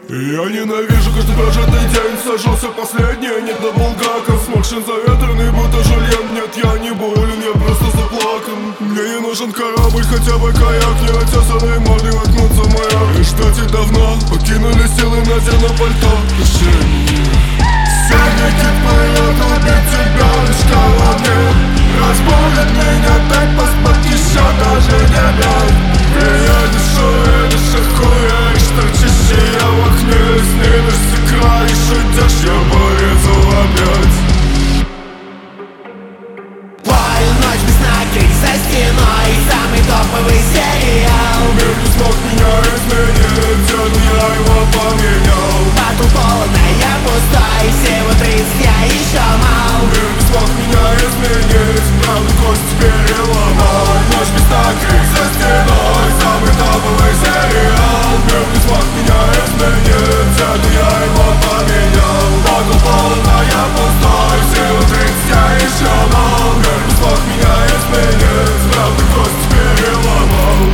Я ненавижу каждый прожитый день. Сажался последний, нет на Булгаков. Сморщен, заветренный, будто жульен. Нет, я не болен, я просто заплакан. Мне не нужен корабль, хотя бы каяк. Не отесанной мордой воткнуться моя. И ждать давно, покинули силы, надену пальто. Пиши мне. Сегодня кит поет убить тебя лишь кого-то. Разбудит меня опять поспать, еще даже не бьет. Приедешь, увидишь, охуеешь. Торчишь я в окне, снилишься край. Шутишь, я порезал опять. Ночь без сна, крик за стеной. Самый топовый сериал. Мир не смог меня изменить, дед, я его поменял. Батл полная пустой, всего 30 я еще мал. Мир не смог меня изменить, правда кость переломал. Ночь без сна, крик за стеной. Самый топовый сериал. Мир не смог меня изменить, дед, я его поменял. Батл полная пустой, всего 30 я еще мал. Мир не смог меня изменить, правда кость переломал.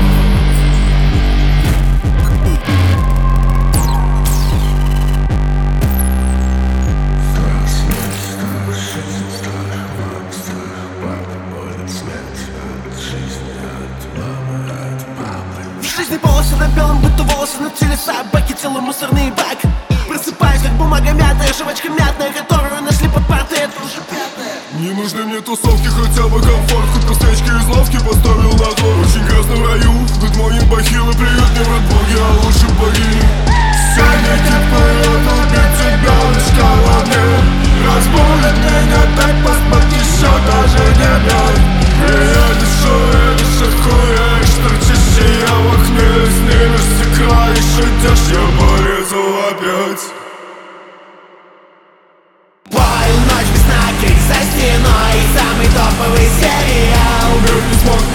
В жизни полосы на белом, будто волосы на теле собаки. Тело мусорный бак. Просыпаюсь, как бумага мятная, жвачка мятная, которую нашли под партой. Это уже пятая. Не нужны мне тусовки, хотя бы комфорт. Хоть постечки из лавки поставил на двор. Очень грязно в раю, good morning, бахилы. Привет, не врат боги, а лучше богини. Сегодня кит поет убить тебя лишь кого-то. Разбудит меня опять поспать, еще даже не бьет. Приедешь, увидишь, охуеешь. Торчишь я в окне, снилишься край. Шутишь, я порезал опять. Ночь без сна, крик за стеной. Самый топовый сериал. Мир не смог